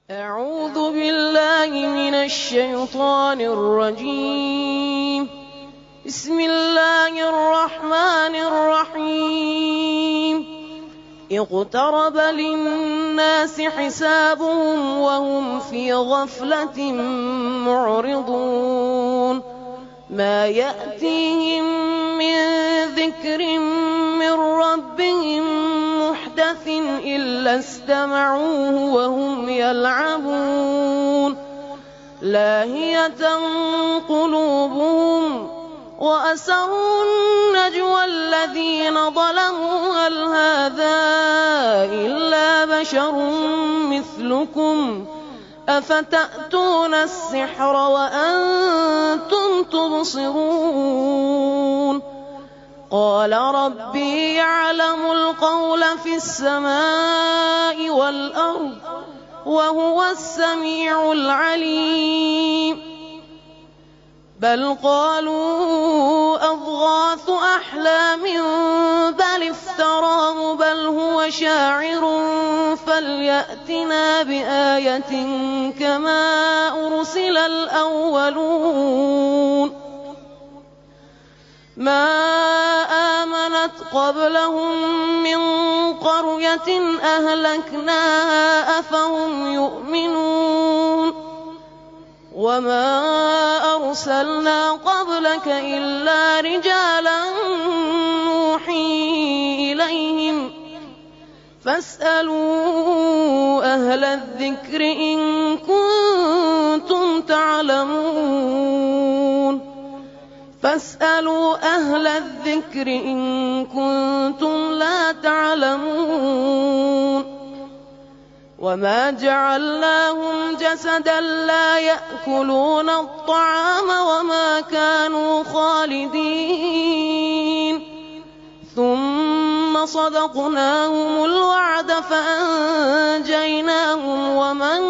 أعوذ بالله من الشيطان الرجيم. بسم الله الرحمن الرحيم. اقترب للناس حسابهم وهم في غفلة معرضون. ما يأتيهم من ذكر من ربهم محدث إلا استمعوه وهم يلعبون. لاهية قلوبهم وأسروا النجوى الذين ظلموا هل هذا إلا بشر مثلكم أفتأتون السحر وأنتم تبصرون. قال ربي يعلم القول في السماء والأرض وهو السميع العليم. بل قالوا أضغاث أحلام بل افتراه بل هو شاعر فليأتنا بآية كما أرسل الأولون. ما آمنت قبلهم من قرية أهلكناها أفهم يؤمنون. وما أرسلنا قبلك إلا رجالا نوحي إليهم فاسألوا أهل الذكر إن كنتم تعلمون. فاسألوا أهل الذكر إن كنتم لا تعلمون. وما جعلناهم جسدا لا يأكلون الطعام وما كانوا خالدين. ثم صدقناهم الوعد فأنجيناهم ومن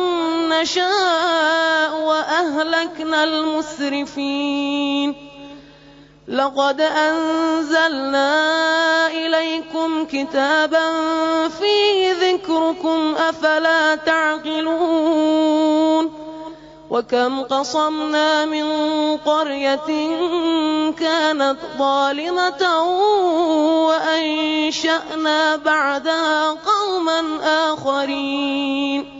نشاء وأهلكنا المسرفين. لقد أنزلنا إليكم كتابا فيه ذكركم أفلا تعقلون. وكم قصمنا من قرية كانت ظالمة وأنشأنا بعدها قوما آخرين.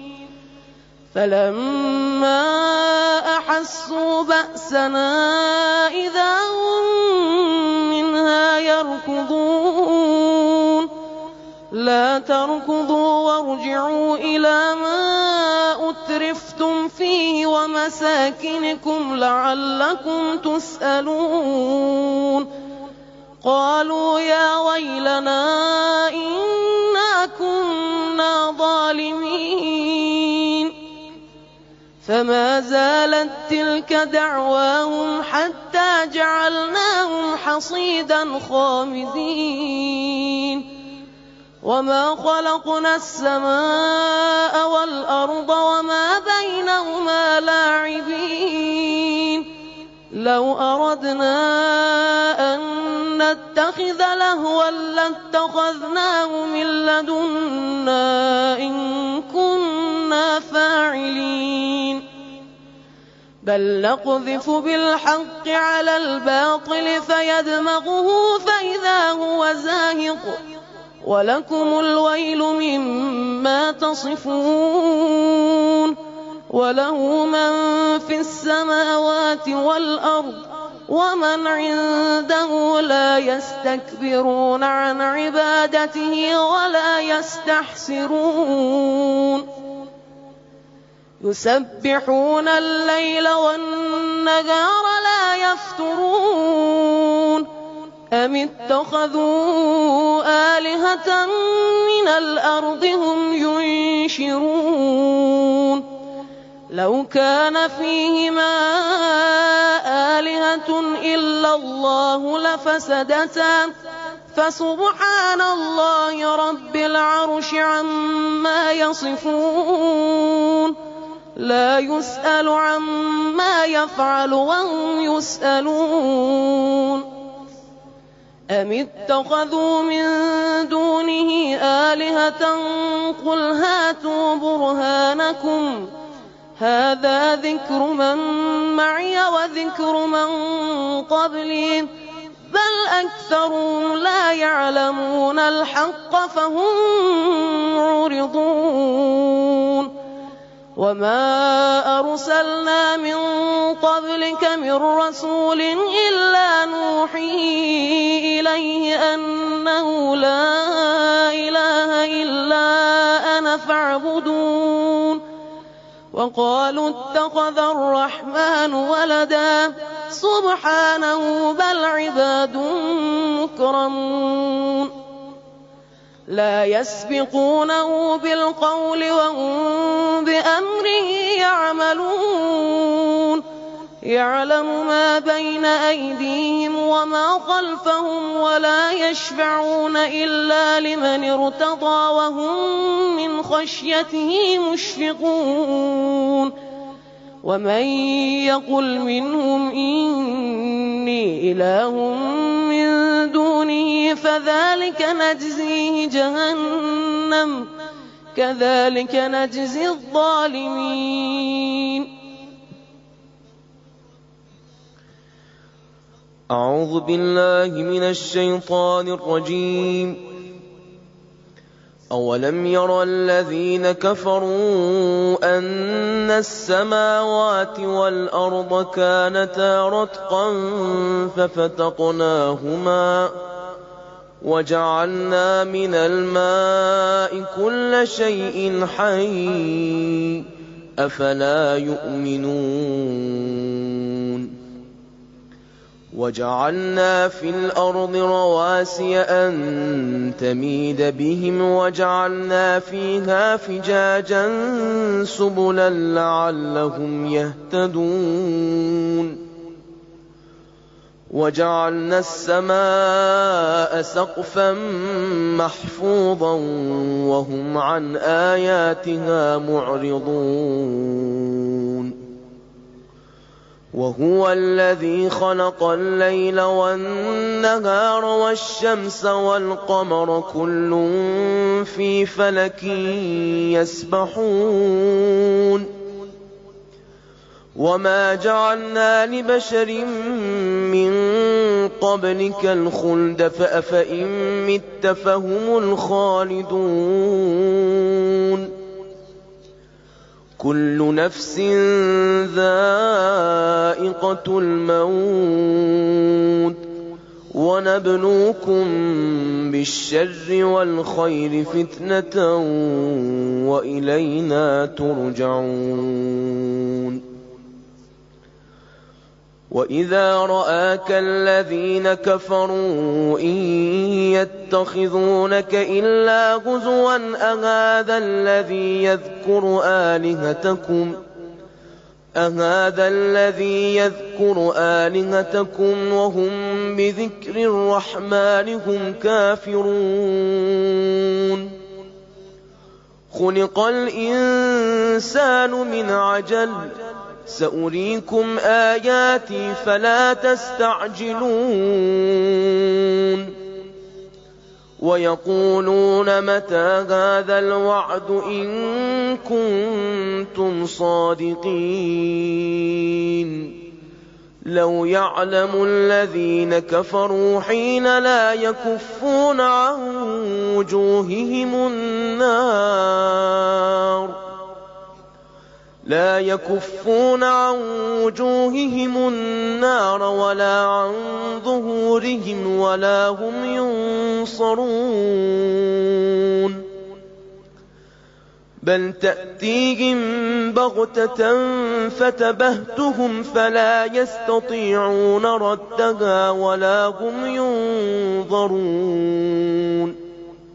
فلما أحسوا بأسنا إذا هم منها يركضون. لا تركضوا وارجعوا إلى ما أترفتم فيه ومساكنكم لعلكم تسألون. قالوا يا ويلنا إنا كنا ظالمين. فما زالت تلك دعواهم حتى جعلناهم حصيدا خامدين. وما خلقنا السماء والأرض وما بينهما لاعبين. لو أردنا أن نتخذ لهوا لاتخذناه من لدنا إن كنا فاعلين. بل نقذف بالحق على الباطل فيدمغه فإذا هو زاهق ولكم الويل مما تصفون. وله من في السماوات والأرض ومن عنده لا يستكبرون عن عبادته ولا يستحسرون. يسبحون الليل والنهار لا يفترون. أم اتخذوا آلهة من الأرض هم ينشرون. لو كان فيهما آلهة إلا الله لفسدتا فسبحان الله رب العرش عما يصفون. لا يسأل عما يفعل وهم يسألون. أم اتخذوا من دونه آلهة قل هاتوا برهانكم هذا ذكر من معي وذكر من قبلي بل أكثرهم لا يعلمون الحق فهم معرضون وما أرسلنا من قبلك من رسول إلا نوحي إليه أنه لا إله إلا أنا فاعبدون وقالوا اتخذ الرحمن ولدا سبحانه بل عباد مكرمون لا يسبقونه بالقول وهم بأمره يعملون يعلم ما بين أيديهم وما خلفهم ولا يشفعون إلا لمن ارتضى وهم من خشيته مشفقون ومن يقل منهم إني إله من دونه فذلك نجزيه جهنم كذلك نجزي الظالمين. أعوذ بالله من الشيطان الرجيم. أولم ير الذين كفروا أن السماوات والأرض كانتا رتقا ففتقناهما وجعلنا من الماء كل شيء حي أفلا يؤمنون وجعلنا في الأرض رواسي أن تميد بهم وجعلنا فيها فجاجا سبلا لعلهم يهتدون وجعلنا السماء سقفا محفوظا وهم عن آياتها معرضون وهو الذي خلق الليل والنهار والشمس والقمر كل في فلك يسبحون وما جعلنا لبشر من قبلك الخلد أفإن مت فهم الخالدون كل نفس ذائقة الموت ونبلوكم بالشر والخير فتنة وإلينا ترجعون وإذا رآك الذين كفروا إن يتخذونك إلا هزوا أهذا الذي يذكر آلهتكم وهم بذكر الرحمن هم كافرون خلق الإنسان من عجل سأريكم آياتي فلا تستعجلون ويقولون متى هذا الوعد إن كنتم صادقين لو يعلم الذين كفروا حين لا يكفون عن وجوههم النار ولا عن ظهورهم ولا هم ينصرون بل تأتيهم بغتة فتبهتهم فلا يستطيعون ردها ولا هم ينظرون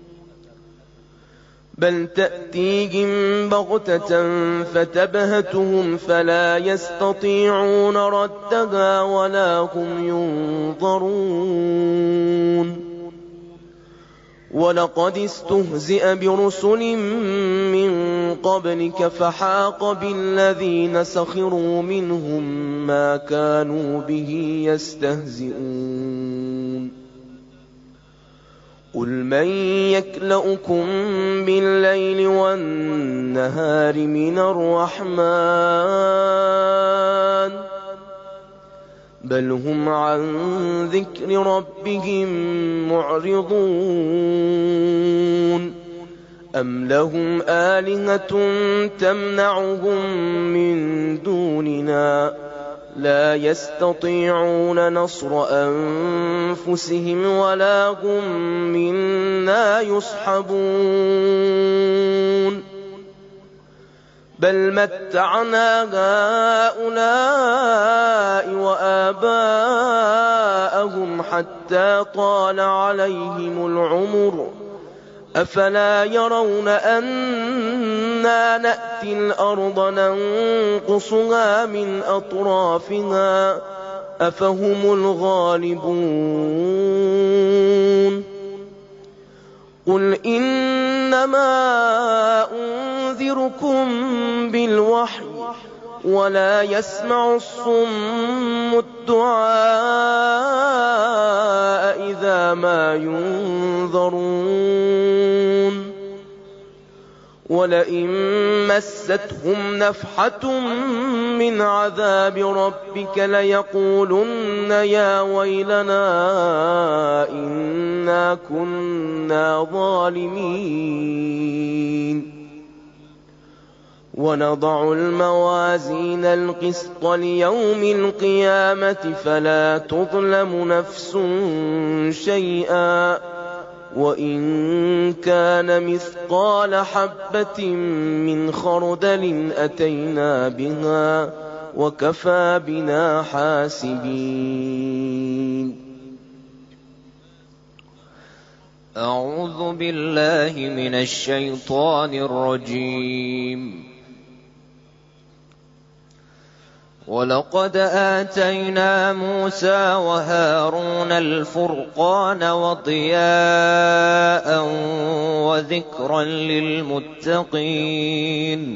بل تأتيهم بغتة فتبهتهم فلا يستطيعون ردها ولا هم ينظرون ولقد استهزئ برسل من قبلك فحاق بالذين سخروا منهم ما كانوا به يستهزئون قُلْ مَن يَكْلَؤُكُم بِاللَّيْلِ وَالنَّهَارِ مِنَ الرَّحْمَٰنِ بَلْ هُمْ عَن ذِكْرِ رَبِّهِم مُّعْرِضُونَ أَمْ لَهُمْ آلِهَةٌ تَمْنَعُهُم مِّن دُونِنَا لَا يَسْتَطِيعُونَ نَصْرَ أَنفُسِهِمْ وَلَا هُم مِّنَّا يُصْحَبُونَ بَلْ مَتَّعْنَا هَٰؤُلَاءِ وَآبَاءَهُمْ حَتَّىٰ طَالَ عَلَيْهِمُ الْعُمُرُ أَفَلَا يَرَوْنَ أَنَّا نَأْتِي الْأَرْضَ نَنقُصُهَا مِنْ أَطْرَافِهَا أَفَهُمُ الْغَالِبُونَ قُلْ إِنَّمَا أُنذِرُكُم بِالْوَحْيِ وَلَا يَسْمَعُ الصُّمُّ الدُّعَاءَ إِذَا مَا يُنذَرُونَ وَلَئِن مَّسَّتْهُمْ نَفْحَةٌ مِّنْ عَذَابِ رَبِّكَ لَيَقُولُنَّ يَا وَيْلَنَا إِنَّا كُنَّا ظَالِمِينَ وَنَضَعُ الْمَوَازِينَ الْقِسْطَ لِيَوْمِ الْقِيَامَةِ فَلَا تُظْلَمُ نَفْسٌ شَيْئًا وَإِن كَانَ مِثْقَالَ حَبَّةٍ مِّنْ خَرْدَلٍ أَتَيْنَا بِهَا وَكَفَىٰ بِنَا حَاسِبِينَ أعوذ بالله من الشيطان الرجيم ولقد آتينا موسى وهارون الفرقان وضياء وذكرا للمتقين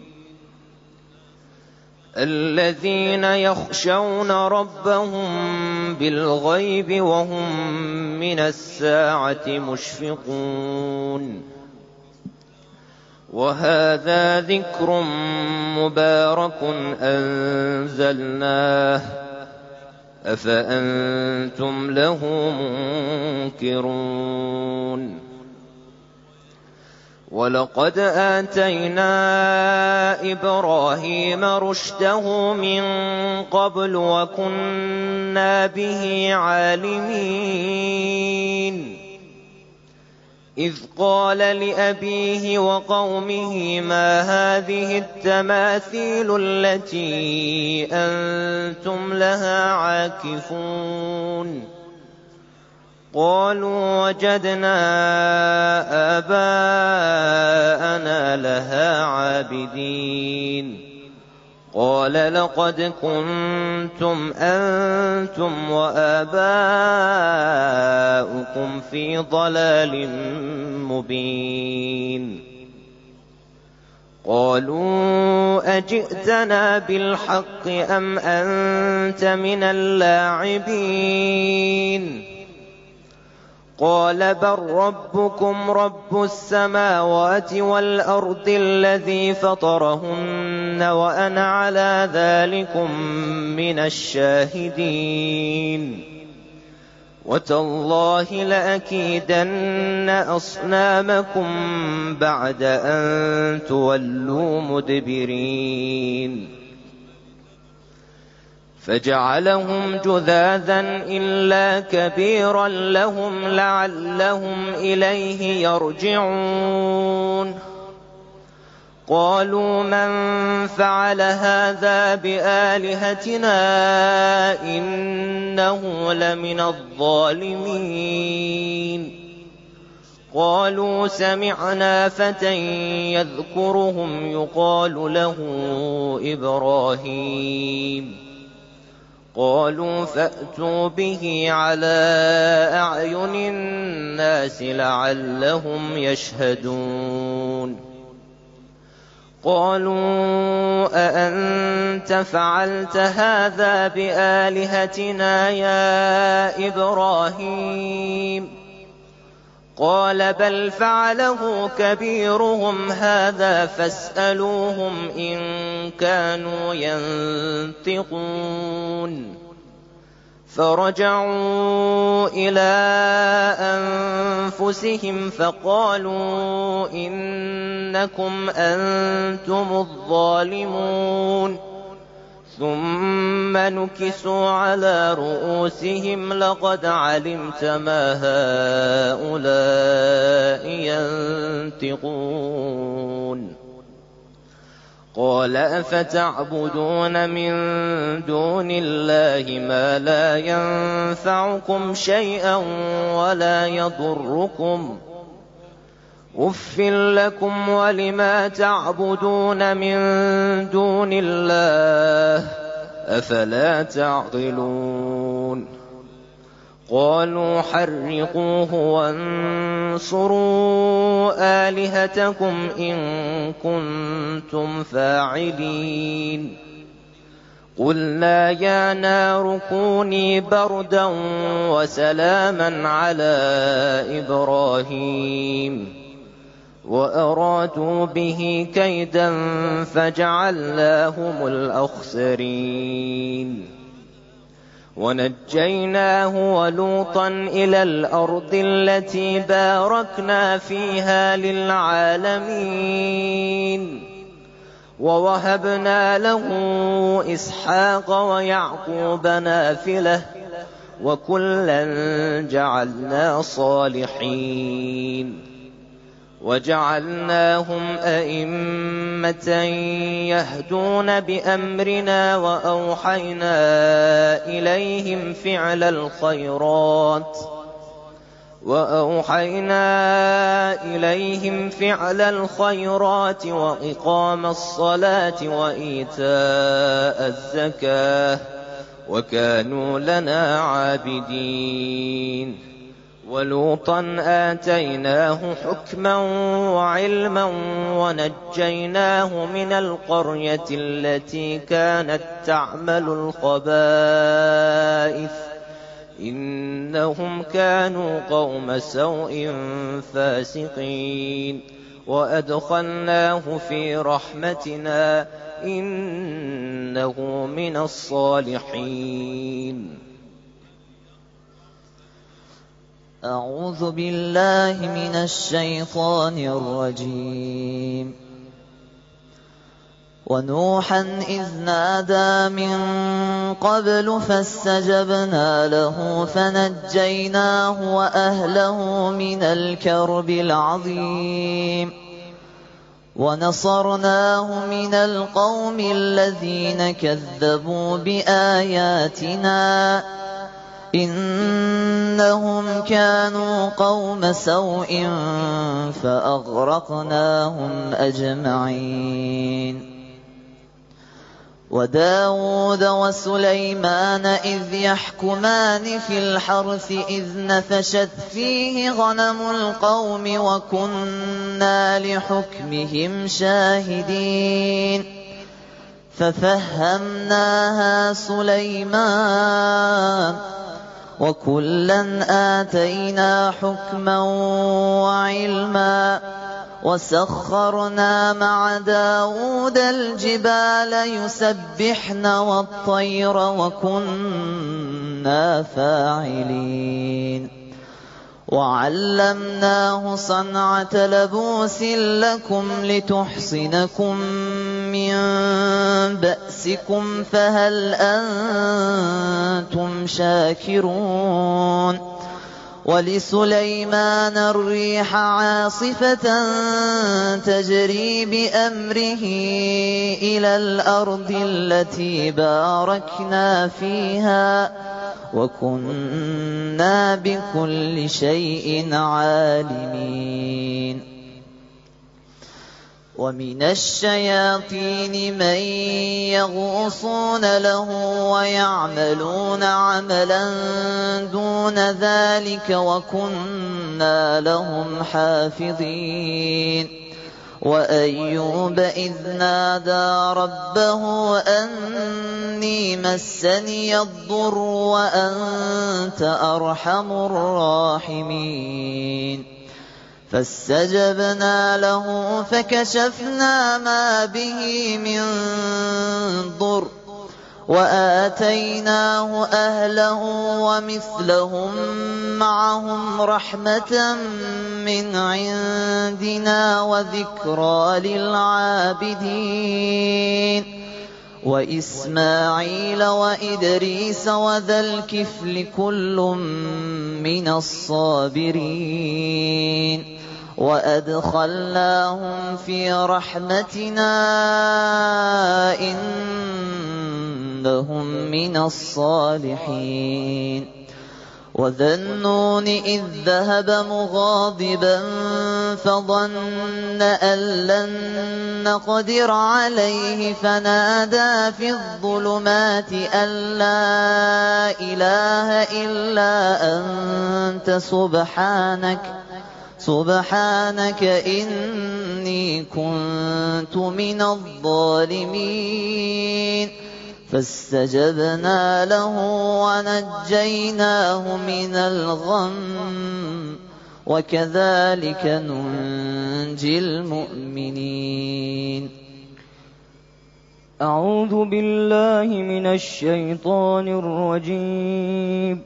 الذين يخشون ربهم بالغيب وهم من الساعة مشفقون وهذا ذكر مبارك أنزلناه أفأنتم له منكرون ولقد آتينا إبراهيم رشده من قبل وكنا به عالمين إذ قال لأبيه وقومه ما هذه التماثيل التي أنتم لها عاكفون قالوا وجدنا آباءنا لها عابدين قال لقد كنتم أنتم وآباؤكم في ضلال مبين قالوا أجئتنا بالحق أم أنت من اللاعبين قال بل ربكم رب السماوات والأرض الذي فطرهن وأنا على ذلكم من الشاهدين وتالله لأكيدن أصنامكم بعد أن تولوا مدبرين فجعلهم جذاذا إلا كبيرا لهم لعلهم إليه يرجعون قالوا من فعل هذا بآلهتنا إنه لمن الظالمين قالوا سمعنا فتى يذكرهم يقال له إبراهيم قالوا فأتوا به على أعين الناس لعلهم يشهدون قالوا أأنت فعلت هذا بآلهتنا يا إبراهيم قال بل فعله كبيرهم هذا فاسألوهم إن كانوا ينطقون فرجعوا إلى أنفسهم فقالوا إنكم أنتم الظالمون ثم نكسوا على رؤوسهم لقد علمت ما هؤلاء ينطقون قال أفتعبدون من دون الله ما لا ينفعكم شيئا ولا يضركم أف لكم ولما تعبدون من دون الله أفلا تعقلون قالوا حرقوه وانصروا آلهتكم إن كنتم فاعلين قلنا يا نار كوني بردا وسلاما على إبراهيم وأرادوا به كيدا فجعلناهم الأخسرين ونجيناه ولوطا إلى الأرض التي باركنا فيها للعالمين ووهبنا له إسحاق ويعقوب نافلة وكلا جعلنا صالحين وجعلناهم أئمة يهدون بأمرنا وأوحينا إليهم فعل الخيرات وإقام الصلاة وإيتاء الزكاة وكانوا لنا عابدين ولوطا آتيناه حكما وعلما ونجيناه من القرية التي كانت تعمل الخبائث إنهم كانوا قوم سوء فاسقين وأدخلناه في رحمتنا إنه من الصالحين. أعوذ بالله من الشيطان الرجيم. ونوحا إذ نادى من قبل فاستجبنا له فنجيناه وأهله من الكرب العظيم ونصرناه من القوم الذين كذبوا بآياتنا إنهم كانوا قوم سوء فأغرقناهم أجمعين. وداود وسليمان إذ يحكمان في الحرث إذ نفشت فيه غنم القوم وكنا لحكمهم شاهدين ففهمناها سليمان وكلا آتينا حكما وعلما وسخرنا مع داود الجبال يسبحن والطير وكنا فاعلين وعلمناه صنعة لبوس لكم لتحصنكم من بأسكم فهل أنتم شاكرون. ولسليمان الريح عاصفة تجري بأمره إلى الأرض التي باركنا فيها وكنا بكل شيء عالمين. ومن الشياطين من يغوصون له ويعملون عملا دون ذلك وكنا لهم حافظين. وأيوب إذ نادى ربه أني مسني الضر وأنت أرحم الراحمين فاستجبنا له فكشفنا ما به من ضر وآتيناه أهله ومثلهم معهم رحمة من عندنا وذكرى للعابدين وإسماعيل وإدريس وذا الكفل كل من الصابرين وأدخلناهم في رحمتنا إنهم من الصالحين وذا النون إذ ذهب مغاضبا فظن أن لن نقدر عليه فنادى في الظلمات أن لا إله إلا أنت سبحانك إني كنت من الظالمين فاستجبنا له ونجيناه من الغم وكذلك ننجي المؤمنين. أعوذ بالله من الشيطان الرجيم.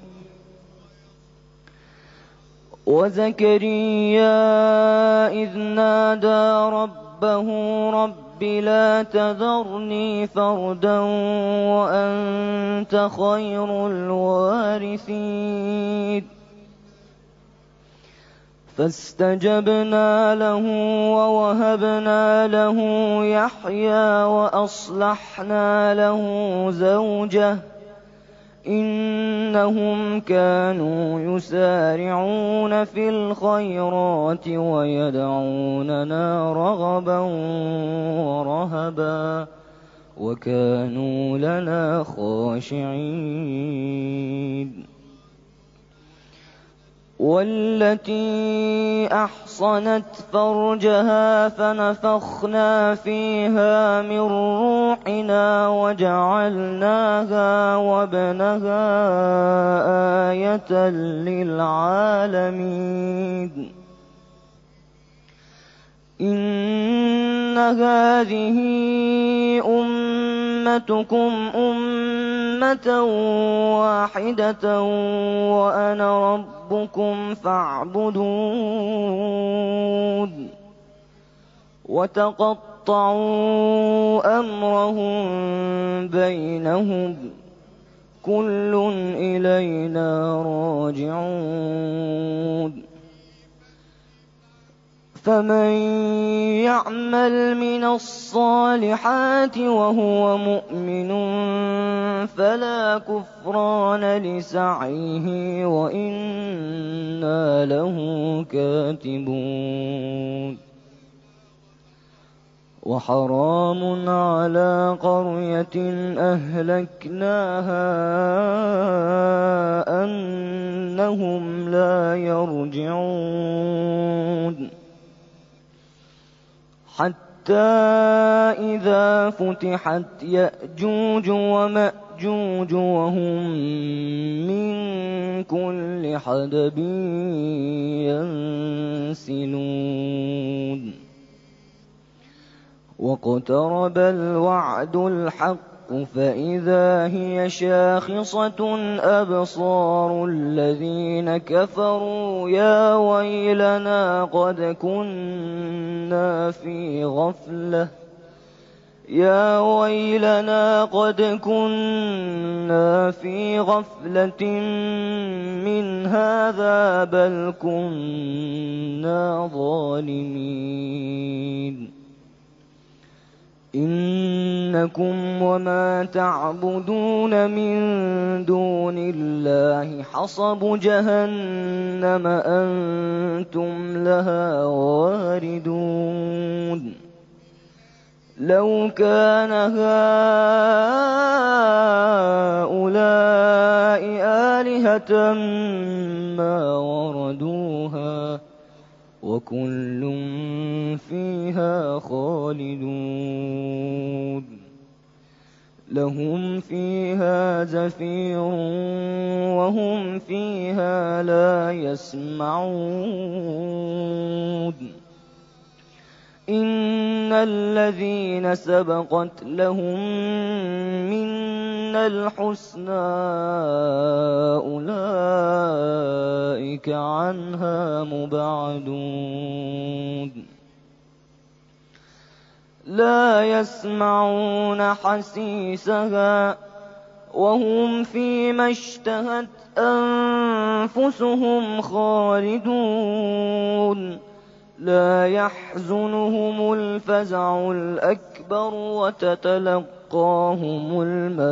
وزكريا إذ نادى ربه رب لا تذرني فردا وأنت خير الوارثين فاستجبنا له ووهبنا له يحيى وأصلحنا له زوجه إنهم كانوا يسارعون في الخيرات ويدعوننا رغبا ورهبا وكانوا لنا خاشعين. والتي أحصنت فرجها فنفخنا فيها من روحنا وجعلناها وابنها آية للعالمين. إن هذه أمتكم أمة واحدة وأنا ربكم فاعبدون. وتقطعوا أمرهم بينهم كل إلينا راجعون. فمن يعمل من الصالحات وهو مؤمن فلا كفران لسعيه وإنا له كاتبون. وحرام على قرية أهلكناها أنهم لا يرجعون. حتى إذا فتحت يأجوج ومأجوج وهم من كل حدب ينسلون. واقترب الوعد الحق فإذا هي شاخصة أبصار الذين كفروا يا ويلنا قد كنا في غفلة من هذا بل كنا ظالمين. إنكم وما تعبدون من دون الله حصب جهنم أنتم لها واردون. لو كان هؤلاء آلهة ما وردوها وكل فيها خالدون. لهم فيها زفير وهم فيها لا يسمعون إن الذين سبقت لهم منا الحسنى أولئك عنها مبعدون لا يسمعون حسيسها وهم فيما اشتهت أنفسهم خالدون لا يحزنهم الفزع الأكبر وتتلقاهم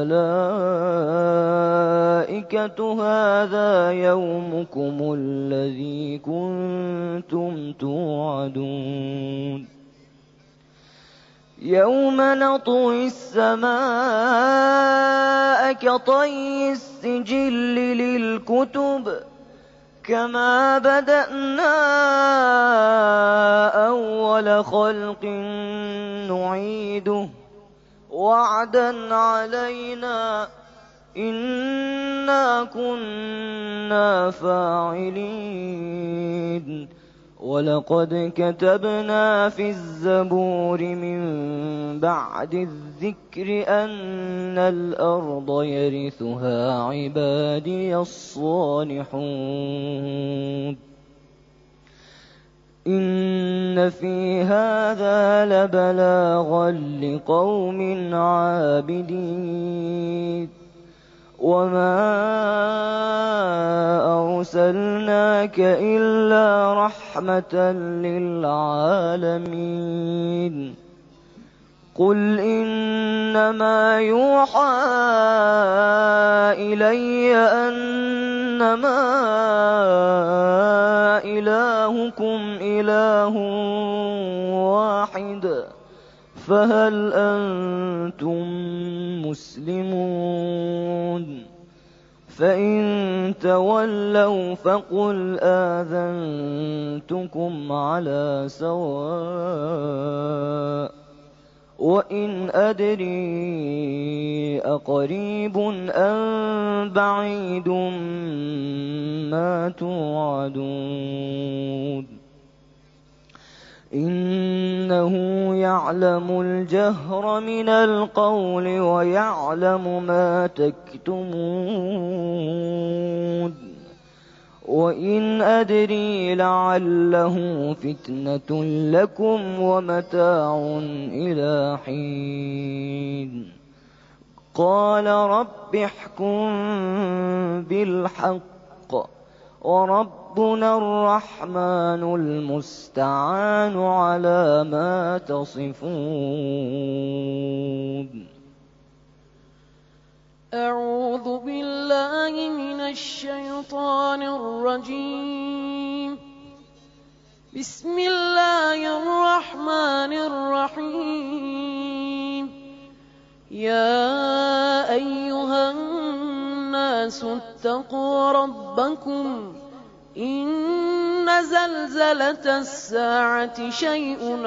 الملائكة هذا يومكم الذي كنتم توعدون يوم نطوي السماء كطي السجل للكتب كما بدأنا أول خلق نعيده وعدا علينا إنا كنا فاعلين ولقد كتبنا في الزبور من بعد الذكر أن الأرض يرثها عبادي الصالحون إن في هذا لبلاغا لقوم عابدين وما أرسلناك إلا رحمة للعالمين قل إنما يوحى إلي أنما إلهكم إله واحد فهل أنتم مسلمون فإن تولوا فقل آذنتكم على سواء وإن أدري أقريب أم بعيد ما توعدون إنه يعلم الجهر من القول ويعلم ما تكتمون وإن أدري لعله فتنة لكم ومتاع إلى حين قال رب احكم بالحق وربنا الرحمن المستعان على ما تصفون أعوذ بالله من الشيطان الرجيم بسم الله الرحمن الرحيم يا أيها الناس اتقوا ربكم إن زلزلة الساعة شيء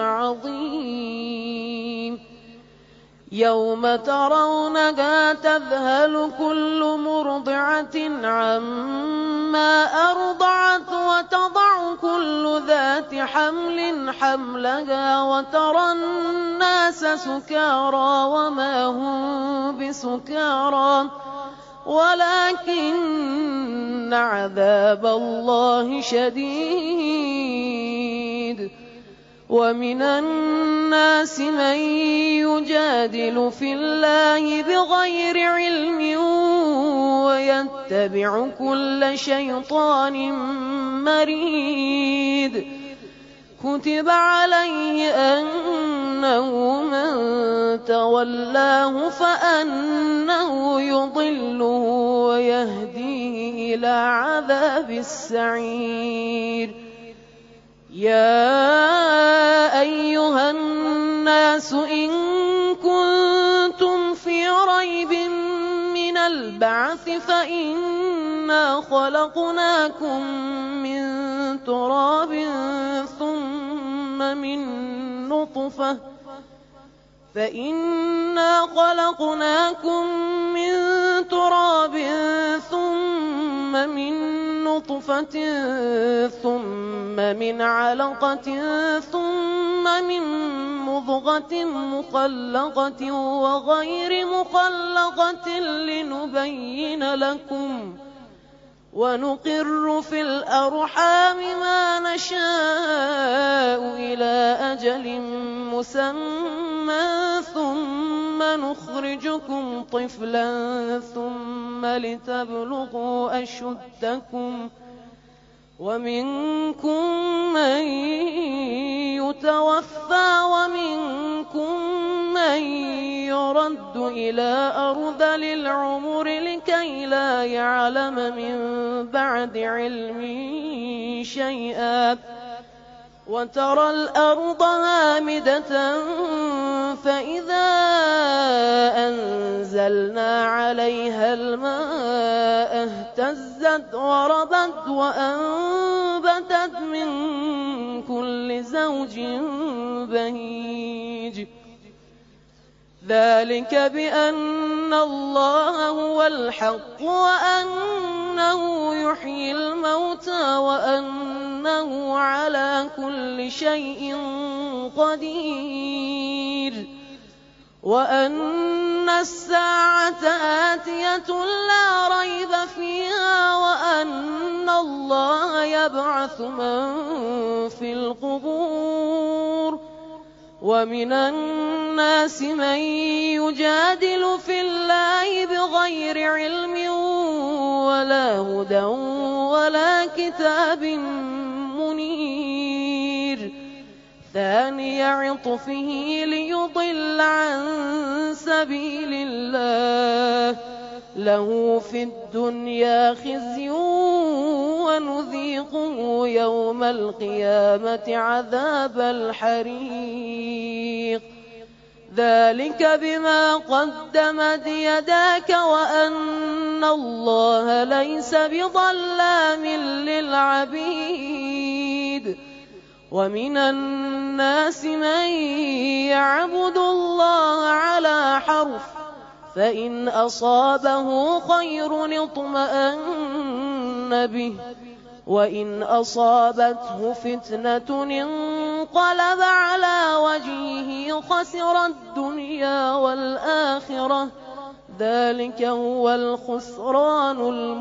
عظيم يوم ترونها تذهل كل مرضعة عما أرضعت وتضع كل ذات حمل حملها وترى الناس سكارى وما هم بسكارى ولكن عذاب الله شديد ومن الناس من يجادل في الله بغير علم ويتبع كل شيطان مريد كتب عليه أنه من تولاه فأنه يضله ويهديه إلى عذاب السعير يا أيها الناس إن كنتم في ريب من البعث فإنا خلقناكم من تراب ثم فإنا خلقناكم من تراب ثم من نطفة ثم من علقة ثم من مضغة مخلقة وغير مخلقة لنبين لكم ونقر في الأرحام ما نشاء إلى أجل مسمى ثم نخرجكم طفلا ثم لتبلغوا أشدكم ومنكم من يتوفى ومنكم من يرد إلى أرذل العمر لكي لا يعلم من بعد علم شيئا وترى الأرض هامدة فإذا أنزلنا عليها الماء اهتزت وربت وأنبتت من كل زوج بهيج ذلك بأن الله هو الحق وأنه يحيي الموتى وأنه على كل شيء قدير وأن الساعة آتية لا ريب فيها وأن الله يبعث من في القبور ومن الناس من يجادل في الله بغير علم ولا هدى ولا كتاب منير ثاني عطفه ليضل عن سبيل الله له في الدنيا خزي ونذيقه يوم القيامة عذاب الحريق ذلك بما قدمت يداك وأن الله ليس بظلام للعبيد ومن الناس من يعبد الله على حرف فإن أصابه خير اطمأن به وإن أصابته فتنة انقلب على وجهه خسر الدنيا والآخرة ذلك هو الخسران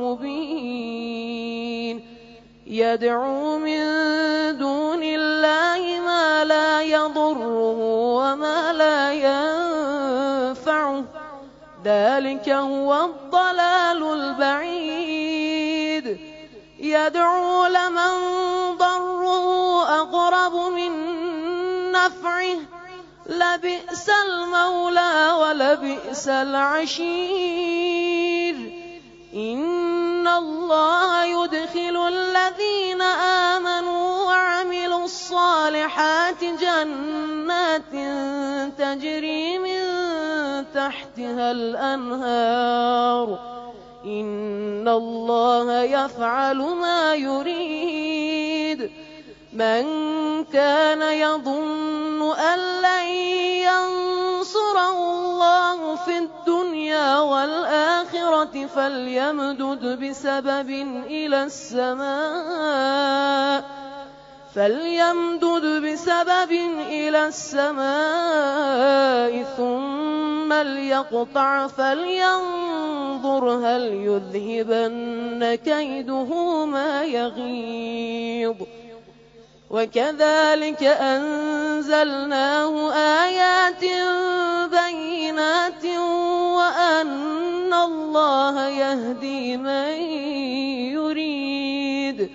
المبين يدعو من دون الله ما لا يضره وما لا ينفعه ذلك هو الضلال البعيد يدعو لمن ضره أقرب من نفعه لبئس المولى ولبئس العشير إن الله يدخل الذين آمنوا وعملوا الصالحات جنات تجري من تحتها الأنهار إن الله يفعل ما يريد من كان يظن أن لن ينصره الله في الدنيا والآخرة فليمدد بسبب إلى السماء ثم ليقطع فلينظر هل يذهبن كيده ما يغيظ وكذلك أنزلناه آيات بينات وأن الله يهدي من يريد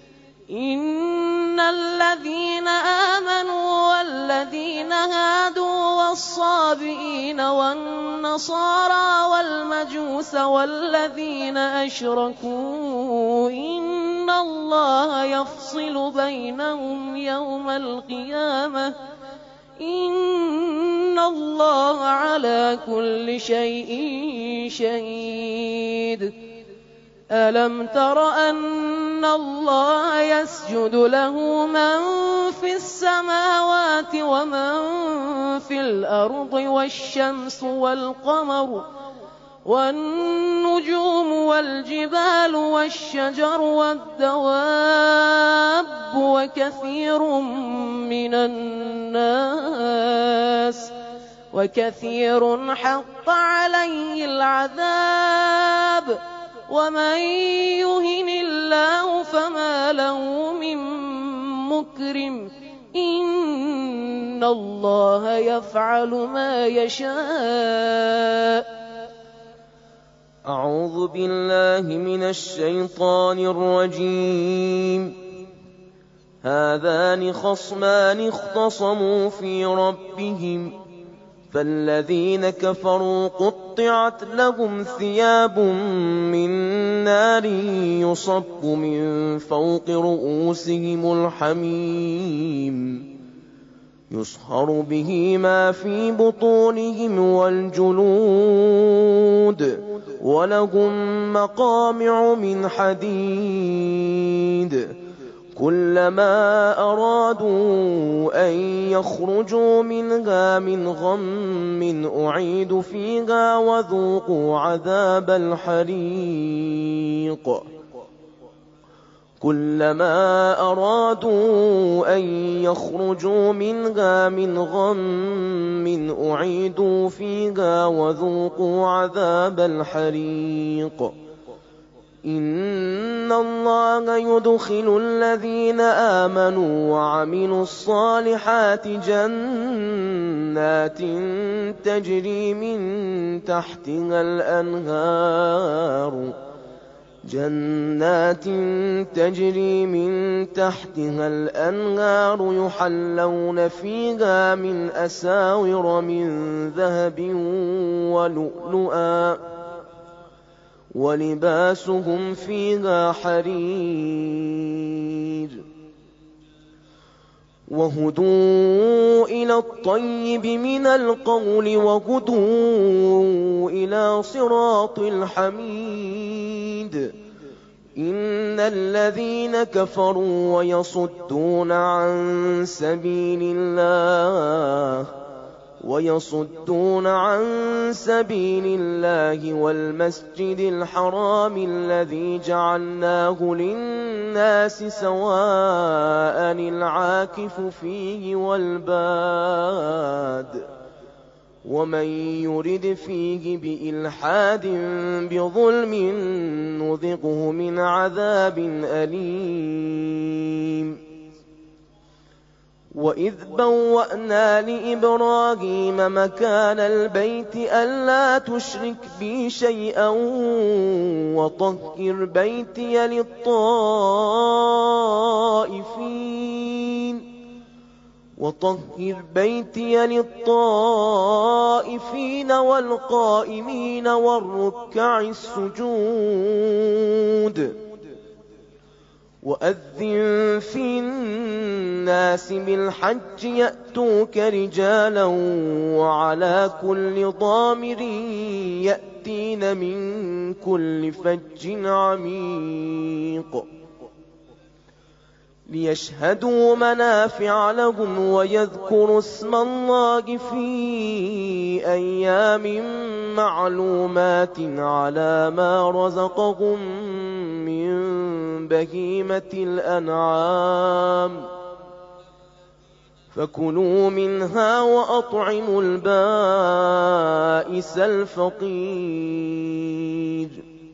إن الذين آمنوا والذين هادوا والصابئين والنصارى والمجوس والذين أشركوا إن الله يفصل بينهم يوم القيامة إن الله على كل شيء شهيد ألم تر أن الله يسجد له من في السماوات ومن في الأرض والشمس والقمر والنجوم والجبال والشجر والدواب وكثير حق عليه العذاب ومن يهن الله فما له من مكرم إن الله يفعل ما يشاء. أعوذ بالله من الشيطان الرجيم. هذان خصمان اختصموا في ربهم فالذين كفروا قطعت لهم ثياب من نار يصب من فوق رؤوسهم الحميم يصهر به ما في بطونهم والجلود ولهم مقامع من حديد كلما أرادوا أن يخرجوا منها من غم أعيدوا فيها وذوقوا عذاب الحريق كلما أرادوا أن يخرجوا منها من غم أعيدوا فيها وذوقوا عذاب الحريق إن الله يدخل الذين آمنوا وعملوا الصالحات جنات تجري من تحتها الأنهار يحلون فيها من أساور من ذهب ولؤلؤا ولباسهم فيها حرير وهدوا إلى الطيب من القول وهدوا إلى صراط الحميد إن الذين كفروا ويصدون عن سبيل الله والمسجد الحرام الذي جعلناه للناس سواء العاكف فيه والباد ومن يرد فيه بإلحاد بظلم نذقه من عذاب أليم وإذ بوأنا لإبراهيم مكان البيت ألا تشرك بي شيئا وطهر بيتي للطائفين والقائمين والركع السجود وأذن في الناس بالحج يأتوك رجالا وعلى كل ضامر يأتين من كل فج عميق ليشهدوا منافع لهم ويذكروا اسم الله في أيام معلومات على ما رزقهم من بهيمة الأنعام فكلوا منها وأطعموا البائس الفقير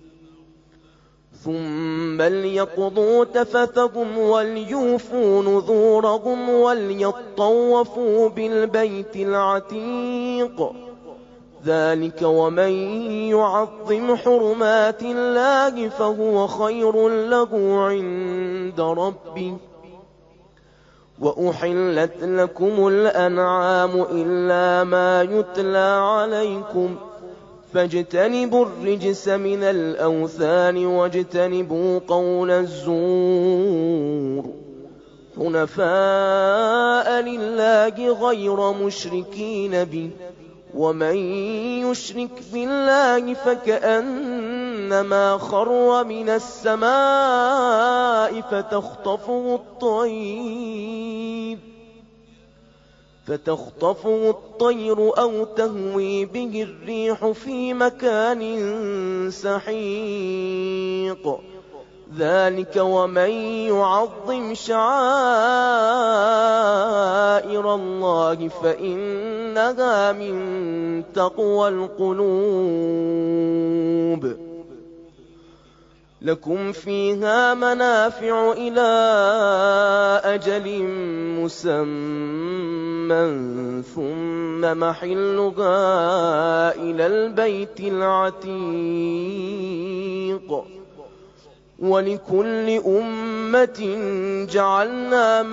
ثم ليقضوا تفثهم وليوفوا نذورهم وليطوفوا بالبيت العتيق ذلك ومن يعظم حرمات الله فهو خير له عند ربه وأحلت لكم الأنعام إلا ما يتلى عليكم فاجتنبوا الرجس من الأوثان واجتنبوا قول الزور حنفاء لله غير مشركين به ومن يشرك بالله فكأنما كأنما خر من السماء فتخطفه الطير أو تهوي به الريح في مكان سحيق ذلك ومن يعظم شعائر الله فإنها من تقوى القلوب لكم فيها منافع إلى أجل مسمى ثم محلها إلى البيت العتيق ولكل أمة جعلنا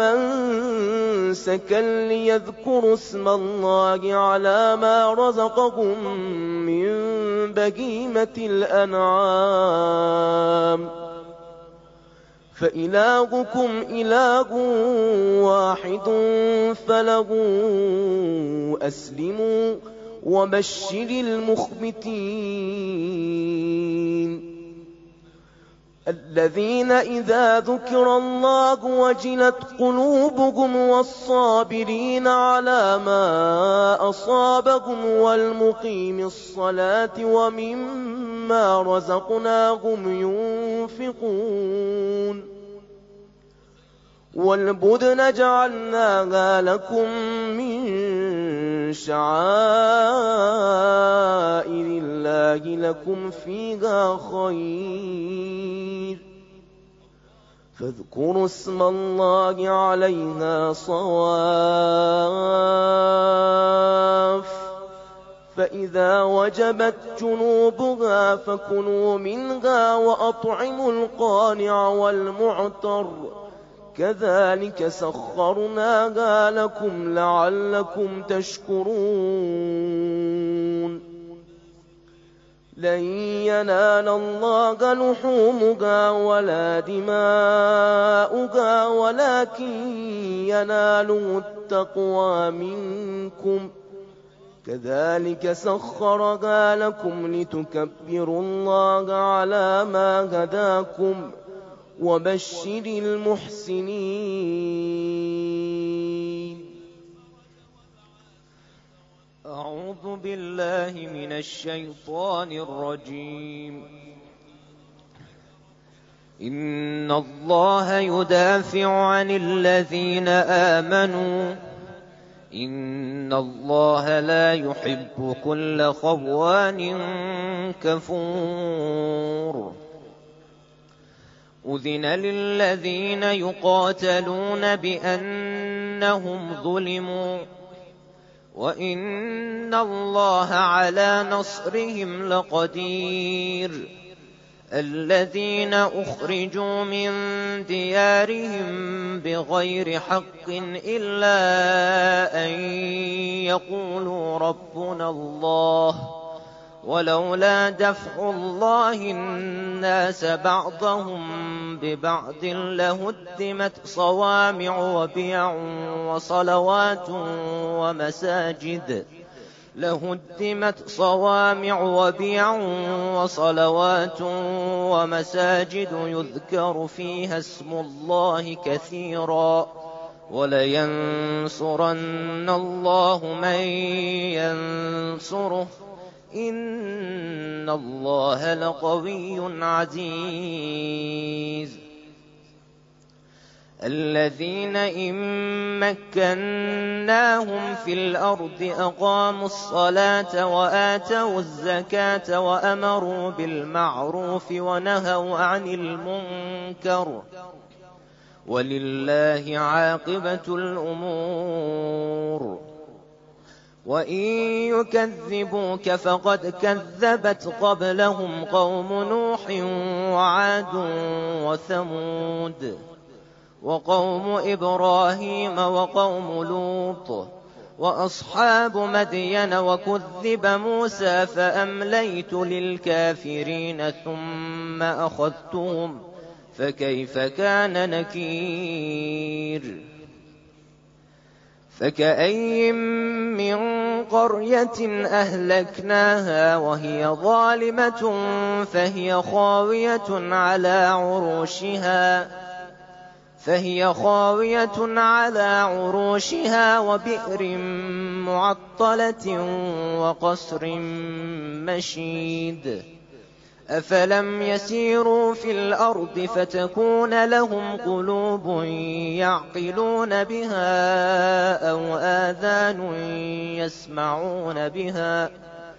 منسكا ليذكروا اسم الله على ما رزقهم من بهيمة الأنعام فإلهكم إله واحد فله أسلموا وبشر المخبتين الذين إذا ذكر الله وجلت قلوبهم والصابرين على ما أصابهم والمقيم الصلاة ومما رزقناهم ينفقون والبدن جعلناها لكم من شعائر الله لكم فيها خير فاذكروا اسم الله عليها صواف فإذا وجبت جنوبها فكلوا منها وأطعموا القانع والمعتر كذلك سخرناها لكم لعلكم تشكرون لن ينال الله لحومها ولا دماؤها ولكن يناله التقوى منكم كذلك سخرها لكم لتكبروا الله على ما هداكم وبشر المحسنين أعوذ بالله من الشيطان الرجيم إن الله يدافع عن الذين آمنوا إن الله لا يحب كل خوان كفور أذن للذين يقاتلون بأنهم ظلموا وإن الله على نصرهم لقدير الذين أخرجوا من ديارهم بغير حق إلا أن يقولوا ربنا الله ولولا دفع الله الناس بعضهم ببعض لهدمت صوامع وبيع وصلوات ومساجد يذكر فيها اسم الله كثيرا ولينصرن الله من ينصره إن الله لقوي عزيز الذين إن مكناهم في الأرض أقاموا الصلاة وآتوا الزكاة وأمروا بالمعروف ونهوا عن المنكر ولله عاقبة الأمور وإن يكذبوك فقد كذبت قبلهم قوم نوح وعاد وثمود وقوم إبراهيم وقوم لوط وأصحاب مدين وكذب موسى فأمليت للكافرين ثم أخذتهم فكيف كان نكير فكأي من قرية أهلكناها وهي ظالمة فهي خاوية على عروشها وبئر معطلة وقصر مشيد أفلم يسيروا في الأرض فتكون لهم قلوب يعقلون بها أو آذان يسمعون بها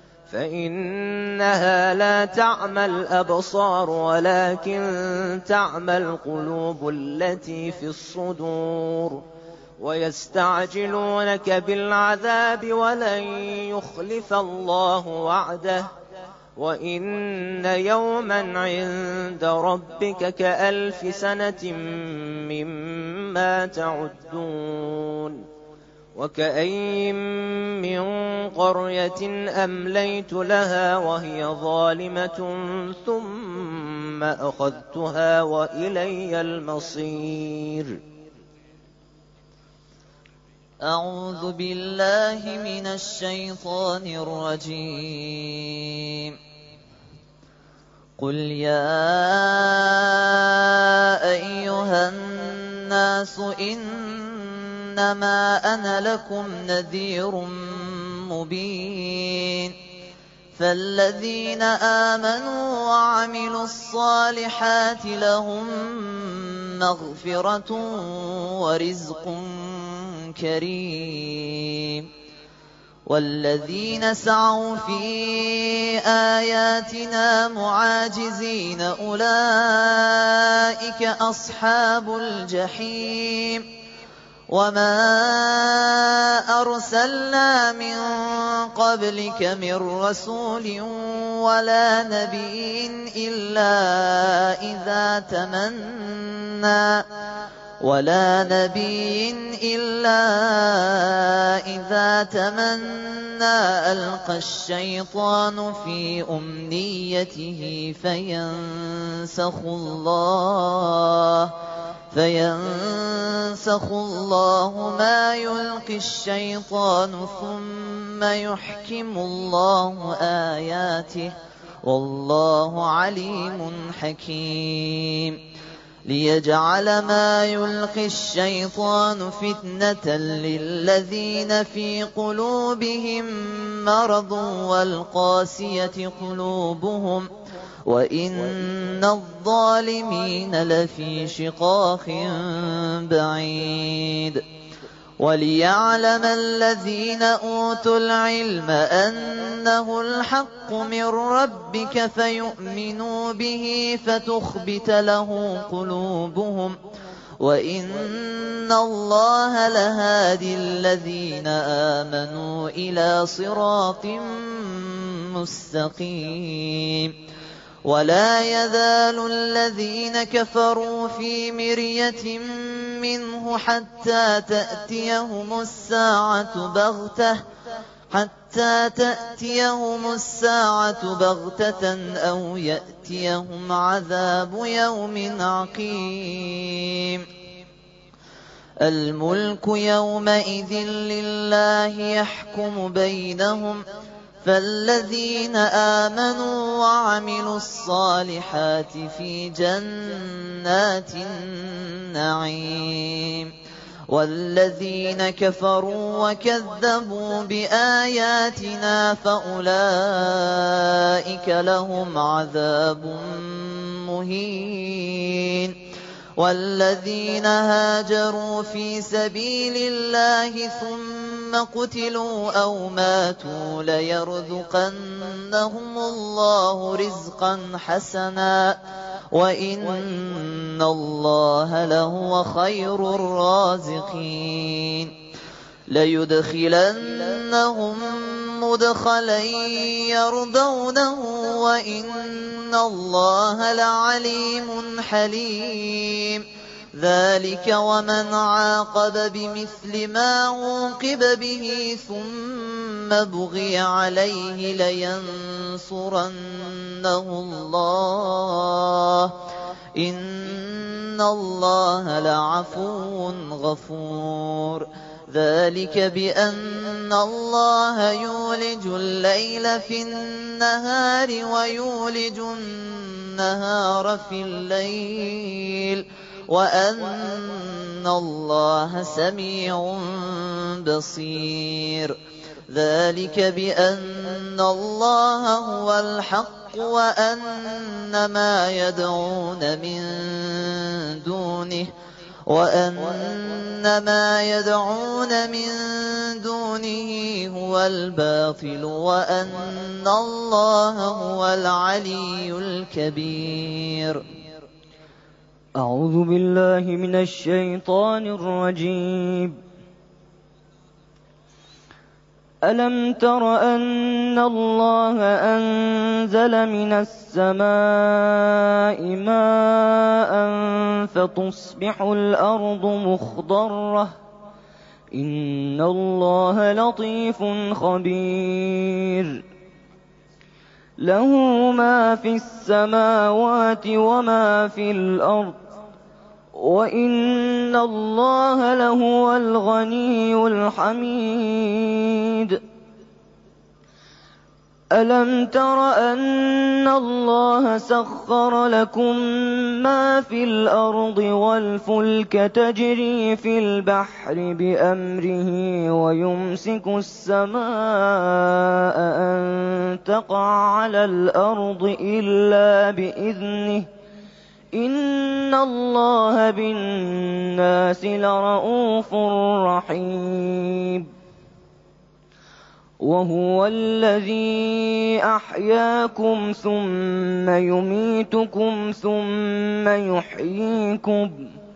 فإنها لا تعمى الأبصار ولكن تعمى القلوب التي في الصدور ويستعجلونك بالعذاب ولن يخلف الله وعده وإن يوما عند ربك كألف سنة مما تعدون وكأين من قرية أمليت لها وهي ظالمة ثم أخذتها وإلي المصير. أعوذ بالله من الشيطان الرجيم. قل يا أيها الناس إنما أنا لكم نذير مبين فالذين آمنوا وعملوا الصالحات لهم مغفرة ورزق كريم والذين سعوا في آياتنا معاجزين أولئك أصحاب الجحيم وما أرسلنا من قبلك من رسول ولا نبي إلا إذا تمنى ألقى الشيطان في أمنيته فينسخ الله ما يلقي الشيطان ثم يحكم الله آياته والله عليم حكيم ليجعل ما يلقي الشيطان فتنة للذين في قلوبهم مرض والقاسية قلوبهم وإن الظالمين لفي شقاق بعيد وليعلم الذين أوتوا العلم أنه الحق من ربك فيؤمنوا به فتخبت له قلوبهم وإن الله لهادي الذين آمنوا إلى صراط مستقيم ولا يزال الذين كفروا في مرية منه حتى تأتيهم الساعة بغتة أو يأتيهم عذاب يوم عقيم الملك يومئذ لله يحكم بينهم فالذين آمنوا وعملوا الصالحات في جنات النعيم والذين كفروا وكذبوا بآياتنا فأولئك لهم عذاب مهين والذين هاجروا في سبيل الله ثم قتلوا أو ماتوا ليرزقنهم الله رزقا حسنا وإن الله لهو خير الرازقين ليدخلنهم مدخلا يرضونه وإن الله لعليم حليم ذلك ومن عاقب بمثل ما عوقب به ثم بغي عليه لينصرنه الله إن الله لعفو غفور ذلك بأن الله يولج الليل في النهار ويولج النهار في الليل وأن الله سميع بصير ذلك بأن الله هو الحق وأن ما يدعون من دونه هو الباطل وأن الله هو العلي الكبير. أعوذ بالله من الشيطان الرجيم. ألم تر أن الله أنزل من السماء ماء فتصبح الأرض مخضرة إن الله لطيف خبير له ما في السماوات وما في الأرض وإن الله لهو الغني الحميد. ألم تر أن الله سخر لكم ما في الأرض والفلك تجري في البحر بأمره ويمسك السماء أن تقع على الأرض إلا بإذنه إن الله بالناس لرءوف رحيم. وهو الذي أحياكم ثم يميتكم ثم يحييكم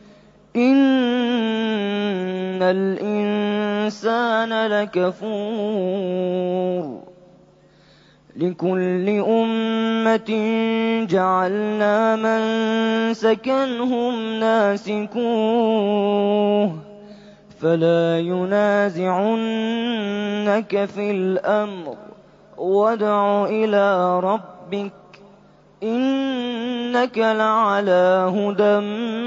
إن الإنسان لكفور. لكل أمة جعلنا منسكنهم ناسكوه فلا ينازعنك في الأمر وادع إلى ربك إنك لعلى هدى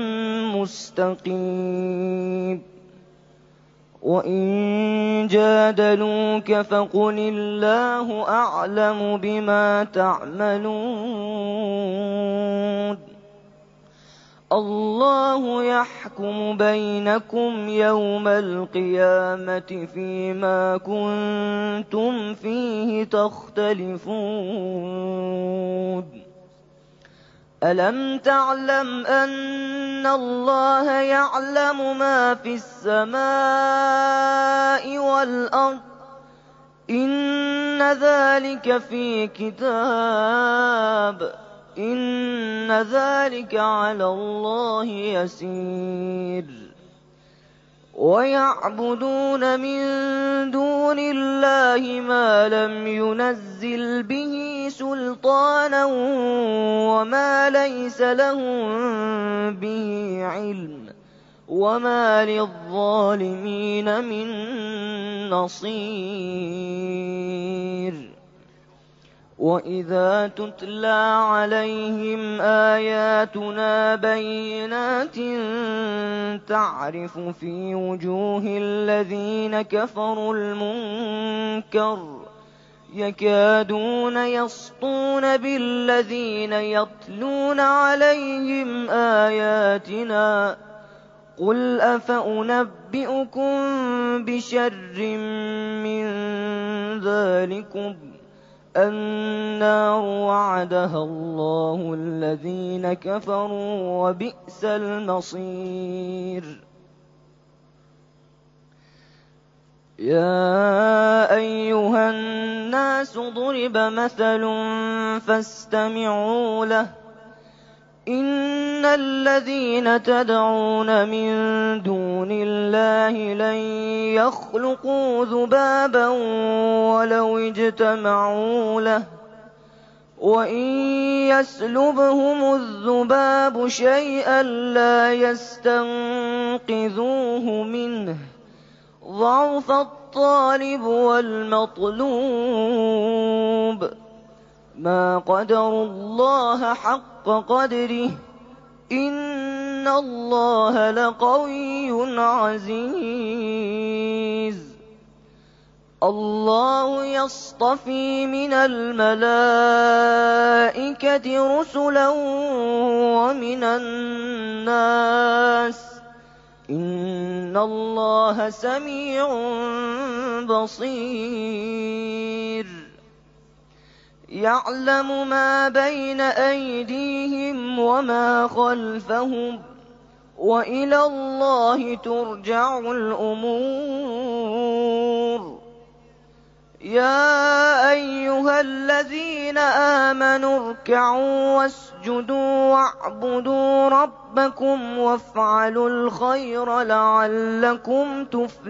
مستقيم. وإن جادلوك فقل الله أعلم بما تعملون الله يحكم بينكم يوم القيامة فيما كنتم فيه تختلفون. ألم تعلم أن الله يعلم ما في السماء والأرض إن ذلك في كتاب إن ذلك على الله يسير. ويعبدون من دون الله ما لم ينزل به سلطانا وما ليس لهم به علم وما للظالمين من نصير. وإذا تتلى عليهم آياتنا بينات تعرف في وجوه الذين كفروا المنكر يكادون يسطون بالذين يتلون عليهم آياتنا قل أفأنبئكم بشر من ذلكم النار وعدها الله الذين كفروا وبئس المصير. يا أيها الناس ضرب مثل فاستمعوا له إن الذين تدعون من دون الله لن يخلقوا ذبابا ولو اجتمعوا له وإن يسلبهم الذباب شيئا لا يستنقذوه منه ضعف الطالب والمطلوب ما قدروا الله حق قدره إِنَّ اللَّهَ لَقَوِيٌّ عَزِيزٌ اللَّهُ يَصْطَفِي مِنَ الْمَلَائِكَةِ رُسُلًا وَمِنَ النَّاسِ ۚ إِنَّ اللَّهَ سَمِيعٌ بَصِيرٌ يَعْلَمُ مَا بَيْنَ أَيْدِيهِمْ وَمَا خَلْفَهُمْ ۗ وَإِلَى اللَّهِ تُرْجَعُ الْأُمُورُ يَا أَيُّهَا الَّذِينَ آمَنُوا ارْكَعُوا وَاسْجُدُوا وَاعْبُدُوا رَبَّكُمْ وَافْعَلُوا الْخَيْرَ لَعَلَّكُمْ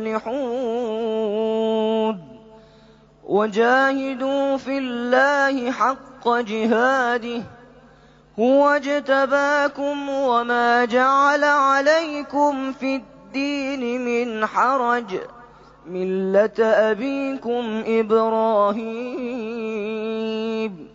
تُفْلِحُونَ وَجَاهِدُوا فِي اللَّهِ حَقَّ جِهَادِهِ هُوَ اجْتَبَاكُمْ وَمَا جَعَلَ عَلَيْكُمْ فِي الدِّينِ مِنْ حَرَجٍ ۚ مِلَّةَ أَبِيكُمْ إِبْرَاهِيمَ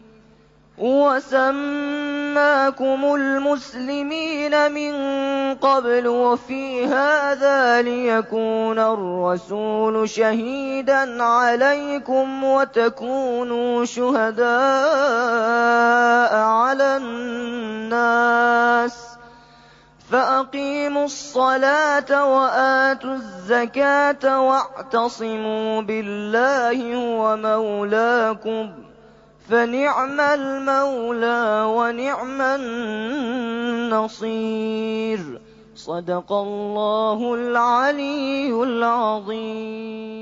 وَسَمَّاكُمُ الْمُسْلِمِينَ مِن قَبْلُ وَفِي هَٰذَا لِيَكُونَ الرَّسُولُ شَهِيدًا عَلَيْكُمْ وَتَكُونُوا شُهَدَاءَ عَلَى النَّاسِ ۚ فَأَقِيمُوا الصَّلَاةَ وَآتُوا الزَّكَاةَ وَاعْتَصِمُوا بِاللَّهِ هُوَ مَوْلَاكُمْ ۖ فَنِعْمَ الْمَوْلَىٰ وَنِعْمَ النَّصِيرُ صدق الله العلي العظيم.